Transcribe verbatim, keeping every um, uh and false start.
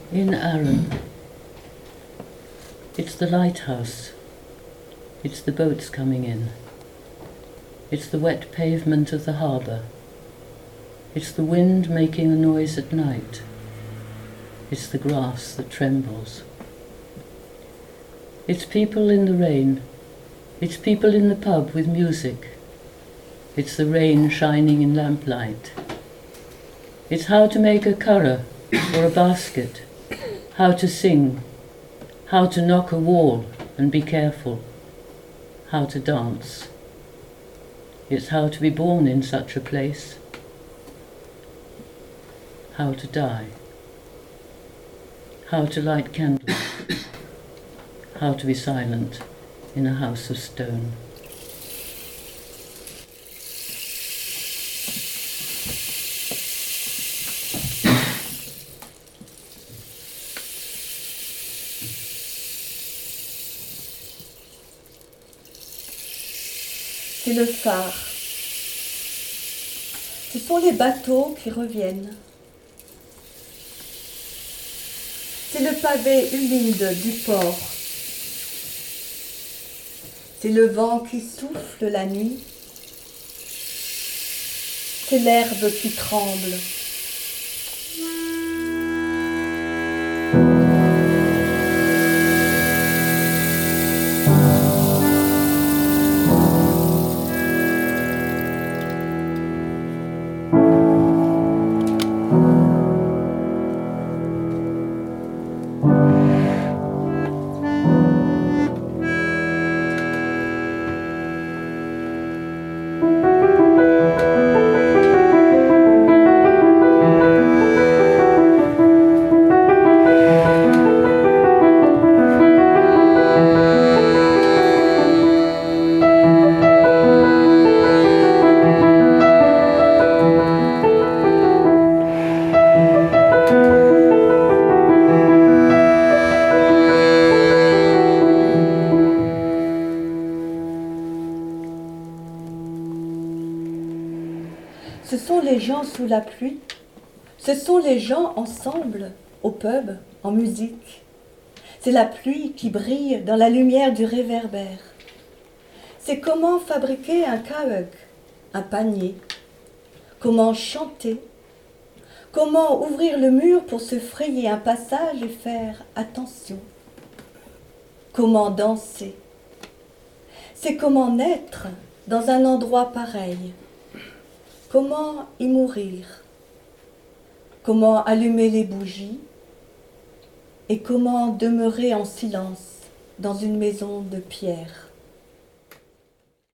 In Arran, it's the lighthouse, it's the boats coming in, it's the wet pavement of the harbour, it's the wind making a noise at night, it's the grass that trembles. It's people in the rain, it's people in the pub with music, it's the rain shining in lamplight. It's how to make a curragh or a basket, how to sing, how to knock a wall and be careful, how to dance. It's how to be born in such a place, how to die, how to light candles, how to be silent in a house of stone. C'est le phare. Ce sont les bateaux qui reviennent. C'est le pavé humide du port. C'est le vent qui souffle la nuit. C'est l'herbe qui tremble. Ce sont les gens sous la pluie, ce sont les gens ensemble, au pub, en musique. C'est la pluie qui brille dans la lumière du réverbère. C'est comment fabriquer un cahuc, un panier. Comment chanter. Comment ouvrir le mur pour se frayer un passage et faire attention. Comment danser. C'est comment naître dans un endroit pareil. Comment y mourir? Comment allumer les bougies? Et comment demeurer en silence dans une maison de pierre?